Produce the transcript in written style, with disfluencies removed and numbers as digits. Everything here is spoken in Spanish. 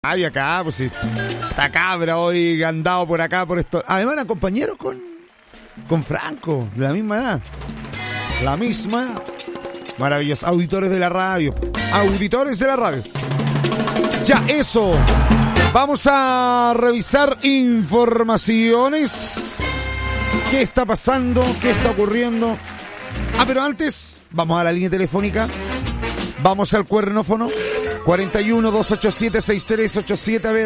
Ay, acá, pues sí. Esta cabra hoy andado por acá, por esto. Además, eran compañeros con Franco, de la misma edad. La misma edad. Maravillosos. Auditores de la radio. Auditores de la radio. Ya, eso. Vamos a revisar informaciones. ¿Qué está pasando? ¿Qué está ocurriendo? Pero antes, vamos a la línea telefónica. Vamos al cuernófono. 41 287 6387. A ver.